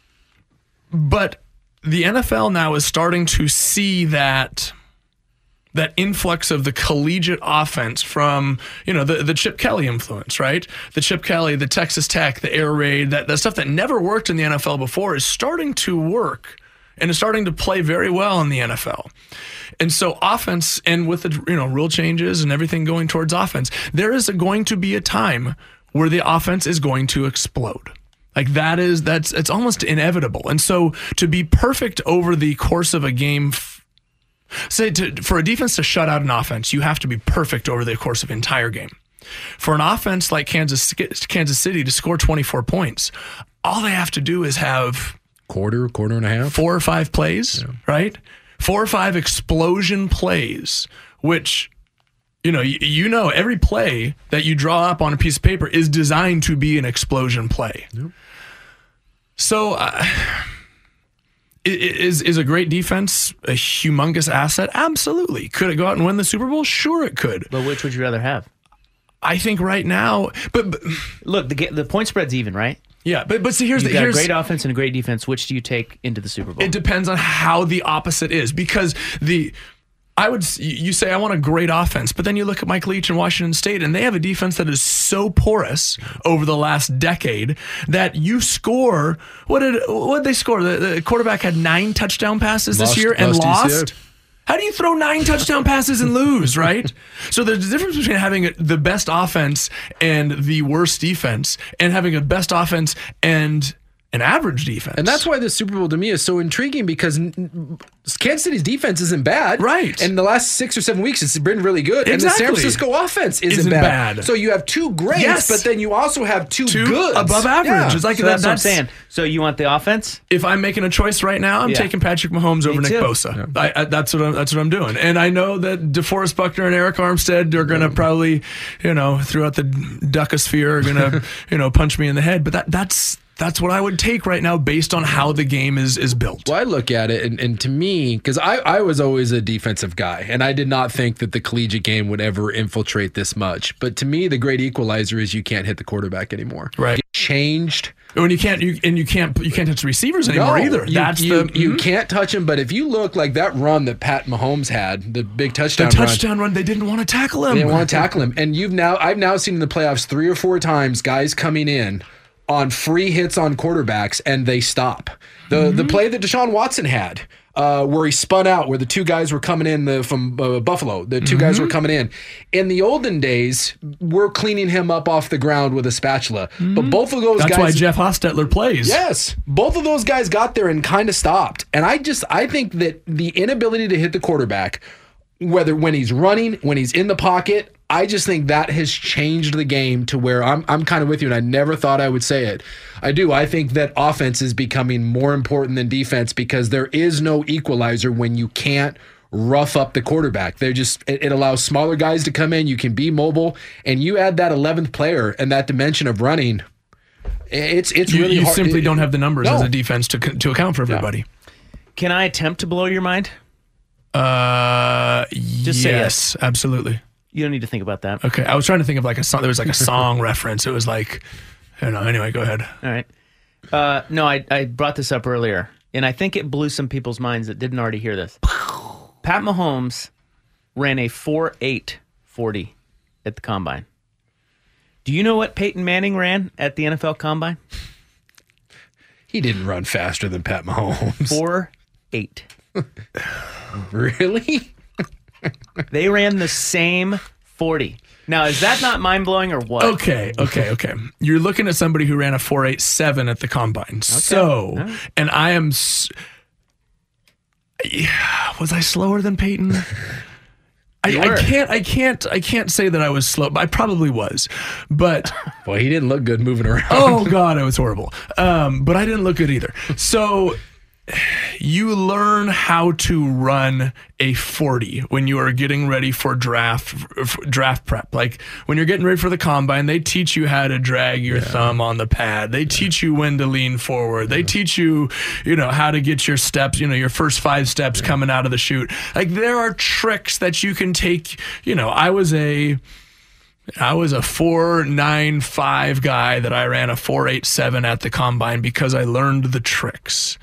But the N F L now is starting to see that that influx of the collegiate offense from, you know, the, the Chip Kelly influence, right? The Chip Kelly, the Texas Tech, the air raid, that, that stuff that never worked in the N F L before is starting to work and is starting to play very well in the N F L. And so offense, and with the, you know, rule changes and everything going towards offense, there is going to be a time where the offense is going to explode. Like that is, that's, it's almost inevitable. And so to be perfect over the course of a game, f- say to, for a defense to shut out an offense, you have to be perfect over the course of an entire game. For an offense like Kansas, Kansas City to score twenty-four points, all they have to do is have quarter, quarter and a half, four or five plays, yeah. right? Four or five explosion plays, which, you know, you, you know, every play that you draw up on a piece of paper is designed to be an explosion play. Yep. So, uh, is is a great defense a humongous asset? Absolutely. Could it go out and win the Super Bowl? Sure, it could. But which would you rather have? I think right now, but, but look, the the point spread's even, right? Yeah, but but see, here's You've the got here's a great offense and a great defense. Which do you take into the Super Bowl? It depends on how the opposite is, because the I would you say I want a great offense, but then you look at Mike Leach in Washington State, and they have a defense that is so porous over the last decade that you score. What did what did they score? The, the quarterback had nine touchdown passes lost, this year and lost. lost. How do you throw nine touchdown passes and lose, right? So there's a difference between having the best offense and the worst defense, and having a best offense and an average defense. And that's why the Super Bowl to me is so intriguing, because Kansas City's defense isn't bad. Right. And the last six or seven weeks, it's been really good. Exactly. And the San Francisco offense isn't, isn't bad. bad. So you have two greats, yes. but then you also have two, two goods. above average. Yeah. It's like so that, that's, that's what I'm saying. So you want the offense? If I'm making a choice right now, I'm yeah. taking Patrick Mahomes over Me Nick too. Bosa. Yeah. I, I, that's what I'm. That's what I'm doing. And I know that DeForest Buckner and Eric Armstead are going to probably, you know, throughout the duckosphere, are going to, you know, punch me in the head. But that that's. That's what I would take right now based on how the game is is built. Well, I look at it, and, and to me, because I, I was always a defensive guy, and I did not think that the collegiate game would ever infiltrate this much. But to me, the great equalizer is you can't hit the quarterback anymore. Right. It changed. When you can't, you and you can't, you can't touch receivers anymore no, either. You, That's you, the you mm-hmm. can't touch him. But if you look like that run that Pat Mahomes had, the big touchdown, the touchdown run, run, they didn't want to tackle him. They didn't want to tackle him. And you've now, I've now seen in the playoffs three or four times guys coming in on free hits on quarterbacks, and they stop. The mm-hmm. the play that Deshaun Watson had, uh, where he spun out, where the two guys were coming in the, from uh, Buffalo, the two mm-hmm. guys were coming in. In the olden days, we're cleaning him up off the ground with a spatula. Mm-hmm. But both of those That's guys... That's why Jeff Hostetler plays. Yes. Both of those guys got there and kind of stopped. And I just, I think that the inability to hit the quarterback, whether when he's running, when he's in the pocket, I just think that has changed the game to where I'm I'm kind of with you, and I never thought I would say it. I do. I think that offense is becoming more important than defense, because there is no equalizer when you can't rough up the quarterback. They just it, it allows smaller guys to come in. You can be mobile, and you add that eleventh player and that dimension of running. It's it's you, really you hard. simply it, don't have the numbers no. as a defense to to account for everybody. Yeah. Can I attempt to blow your mind? Uh, Just yes, say yes. Absolutely. You don't need to think about that. Okay, I was trying to think of like a song. There was like a song reference. It was like, I don't know. Anyway, go ahead. All right. Uh, no, I, I brought this up earlier, and I think it blew some people's minds that didn't already hear this. Pat Mahomes ran a four eight forty at the Combine. Do you know what Peyton Manning ran at the N F L Combine? He didn't run faster than Pat Mahomes. four eight Really? They ran the same forty. Now, is that not mind-blowing or what? Okay, okay, okay. You're looking at somebody who ran a four eight seven at the Combine. Okay. So, right. and I am... S- was I slower than Peyton? I, I can't I can't I can't say that I was slow, but I probably was. But well, he didn't look good moving around. Oh God, it was horrible. Um, but I didn't look good either. So you learn how to run a forty when you are getting ready for draft for draft prep. Like when you're getting ready for the Combine, they teach you how to drag your yeah. thumb on the pad. They teach you when to lean forward. They yeah. teach you, you know, how to get your steps, you know, your first five steps yeah. coming out of the chute. Like there are tricks that you can take. You know, I was a I was a four nine five guy that I ran a four eight seven at the Combine because I learned the tricks.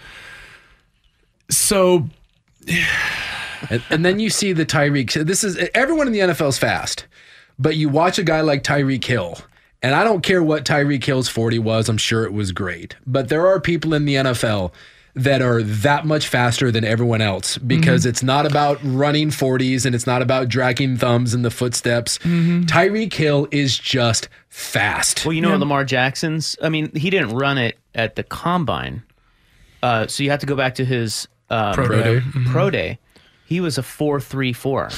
So, and, and then you see the Tyreek. This is everyone in the N F L is fast, but you watch a guy like Tyreek Hill, and I don't care what Tyreek Hill's forty was. I'm sure it was great, but there are people in the N F L that are that much faster than everyone else because mm-hmm. it's not about running forties and it's not about dragging thumbs in the footsteps. Mm-hmm. Tyreek Hill is just fast. Well, you know, yeah. Lamar Jackson's, I mean, he didn't run it at the combine. Uh, so you have to go back to his um, pro day. Pro, mm-hmm. pro day. He was a four three four.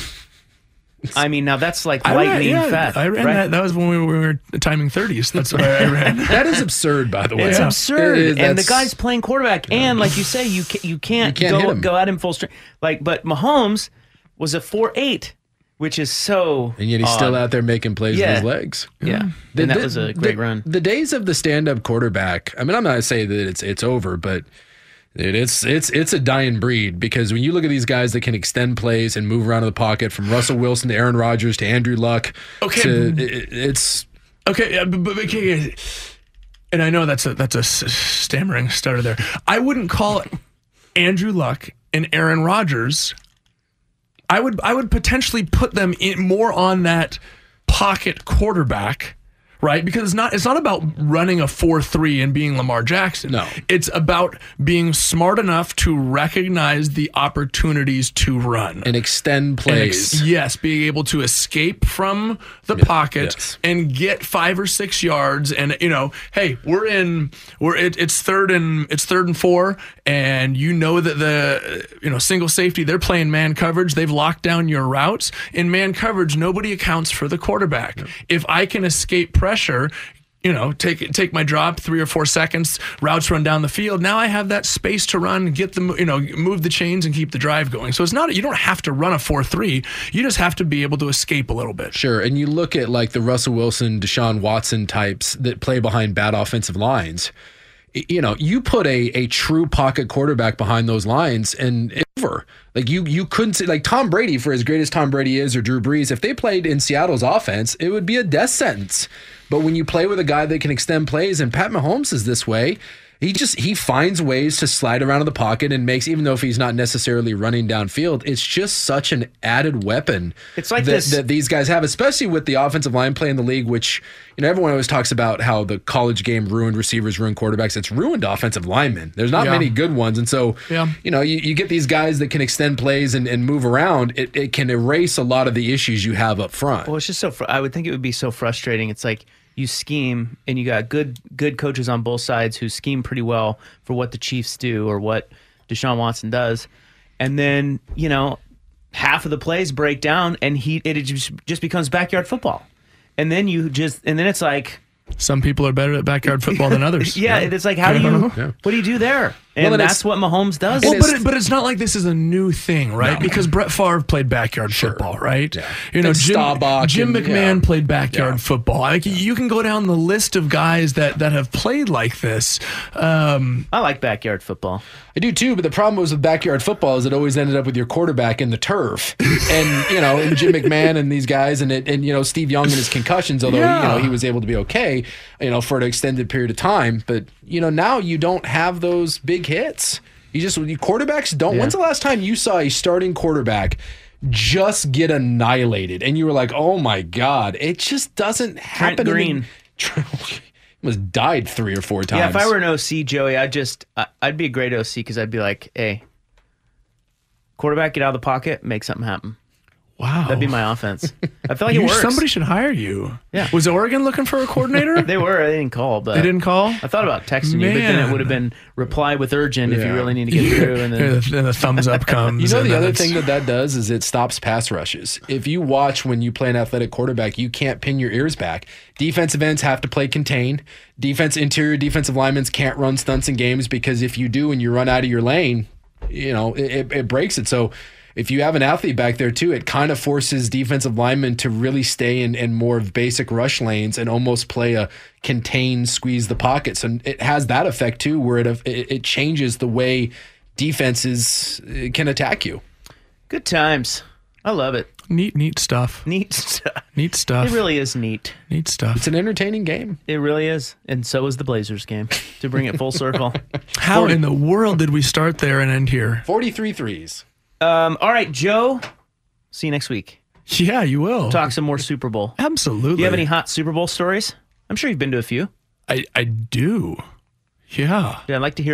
I mean, now that's like lightning ran, yeah, fast. I ran right? that. That was when we were, we were timing thirties. That's what I ran. That is absurd, by the way. It's yeah. absurd. It is, and the guy's playing quarterback. Yeah. And like you say, you can't, you can't, you can't go, go at him full strength. Like, but Mahomes was a four eight, which is so And yet he's odd. still out there making plays yeah. with his legs. Yeah. The, and that the, was a great the, run. The days of the stand-up quarterback, I mean, I'm not saying that it's it's over, but Dude, it's it's it's a dying breed because when you look at these guys that can extend plays and move around in the pocket, from Russell Wilson to Aaron Rodgers to Andrew Luck, okay, to, it, it's okay, yeah, but, but okay, and I know that's a that's a stammering starter there. I wouldn't call Andrew Luck and Aaron Rodgers. I would I would potentially put them in more on that pocket quarterback. Right? Because it's not it's not about running a four three and being Lamar Jackson. No. It's about being smart enough to recognize the opportunities to run. And extend plays. And ex- yes, being able to escape from the yeah, pocket yes. and get five or six yards. And, you know, hey, we're in, we're it, it's third and it's third and four, and you know that the, you know, single safety, they're playing man coverage. They've locked down your routes. In man coverage, nobody accounts for the quarterback. Yeah. If I can escape pressure, Pressure, you know, take take my drop, three or four seconds, routes run down the field. Now I have that space to run, get the, you know, move the chains and keep the drive going. So it's not, you don't have to run a four three. You just have to be able to escape a little bit. Sure. And you look at like the Russell Wilson, Deshaun Watson types that play behind bad offensive lines. You know, you put a a true pocket quarterback behind those lines and it's over. Like you you couldn't see, like Tom Brady, for as great as Tom Brady is, or Drew Brees, if they played in Seattle's offense, it would be a death sentence. But when you play with a guy that can extend plays, and Pat Mahomes is this way, he just he finds ways to slide around in the pocket and makes, even though if he's not necessarily running downfield, it's just such an added weapon. It's like that, this that these guys have, especially with the offensive line play in the league, which, you know, everyone always talks about how the college game ruined receivers, ruined quarterbacks. It's ruined offensive linemen. There's not yeah. many good ones. And so, yeah. you know, you, you get these guys that can extend plays and, and move around. It, it can erase a lot of the issues you have up front. Well, it's just so, fr- I would think it would be so frustrating. It's like, you scheme and you got good good coaches on both sides who scheme pretty well for what the Chiefs do or what Deshaun Watson does. And then, you know, half of the plays break down and he it just, just becomes backyard football. And then you just and then it's like some people are better at backyard football than others. yeah, yeah, it's like how do you yeah. what do you do there? And well, that's what Mahomes does. Well, but, it, but it's not like this is a new thing, right? No. Because Brett Favre played backyard sure. football, right? Yeah. You know, and Jim, Staubach Jim and, McMahon yeah. played backyard yeah. football. Like yeah. you can go down the list of guys that, that have played like this. Um, I like backyard football. I do too, but the problem was with backyard football is it always ended up with your quarterback in the turf, and you know, and Jim McMahon and these guys, and it, and you know, Steve Young and his concussions. Although yeah. you know he was able to be okay, you know, for an extended period of time. But you know, now you don't have those big hits. You just you quarterbacks don't. Yeah. When's the last time you saw a starting quarterback just get annihilated, and you were like, "Oh my god!" It just doesn't happen. Trent Green almost died three or four times. Yeah, if I were an O C, Joey, I'd just I'd be a great O C because I'd be like, "Hey, quarterback, get out of the pocket, make something happen." Wow, that'd be my offense. I feel like you, it works. Somebody should hire you. Yeah. Was Oregon looking for a coordinator? They were. They didn't call, but they didn't call. I thought about texting Man. you, but then it would have been reply with urgent yeah. if you really need to get through. And then, and the, and the thumbs up comes. You know, the other it's... thing that that does is it stops pass rushes. If you watch when you play an athletic quarterback, you can't pin your ears back. Defensive ends have to play contain. Defense interior defensive linemen can't run stunts in games because if you do and you run out of your lane, you know it, it, it breaks it. So. If you have an athlete back there too, it kind of forces defensive linemen to really stay in, in more of basic rush lanes and almost play a contain, squeeze the pockets. And it has that effect too, where it it changes the way defenses can attack you. Good times. I love it. Neat, neat stuff. Neat stuff. Neat stuff. It really is neat. Neat stuff. It's an entertaining game. It really is. And so is the Blazers game, to bring it full circle. How forty in the world did we start there and end here? forty-three threes. Um, all right, Joe, see you next week. Yeah, you will. Talk some more Super Bowl. Absolutely. Do you have any hot Super Bowl stories? I'm sure you've been to a few. I, I do. Yeah. Yeah, I'd like to hear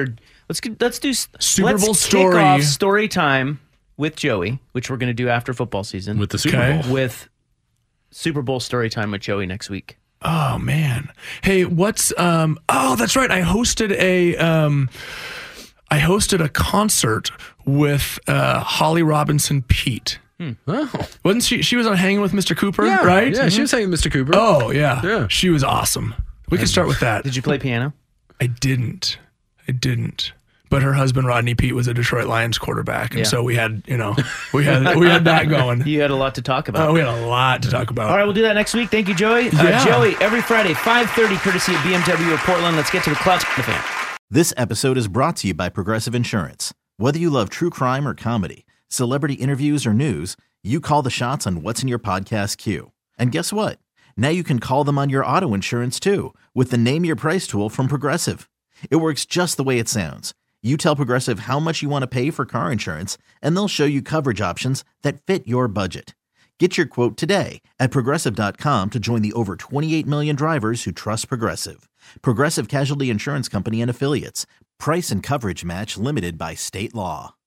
Let's get- let's do Super let's Bowl kick story. off story time with Joey, which we're going to do after football season with the Super Okay. Bowl. with Super Bowl story time with Joey next week. Oh man. Hey, what's um oh that's right. I hosted a um I hosted a concert with uh Holly Robinson Pete. Hmm. Oh. Wasn't she she was on Hanging with Mister Cooper, Yeah, right? Yeah, she was hanging with Mister Cooper. Oh yeah. Yeah. She was awesome. We can start with that. Did you play piano? I didn't. I didn't. But her husband Rodney Pete was a Detroit Lions quarterback, and Yeah. so we had, you know, we had we had that going. You had a lot to talk about. Oh, we had a lot to talk about. All right, we'll do that next week. Thank you, Joey. Uh, Yeah. Joey, every Friday, five thirty, courtesy of B M W of Portland. Let's get to the club. The fan. This episode is brought to you by Progressive Insurance. Whether you love true crime or comedy, celebrity interviews or news, you call the shots on what's in your podcast queue. And guess what? Now you can call them on your auto insurance too with the Name Your Price tool from Progressive. It works just the way it sounds. You tell Progressive how much you want to pay for car insurance, and they'll show you coverage options that fit your budget. Get your quote today at Progressive dot com to join the over twenty-eight million drivers who trust Progressive. Progressive Casualty Insurance Company and Affiliates. Price and coverage match limited by state law.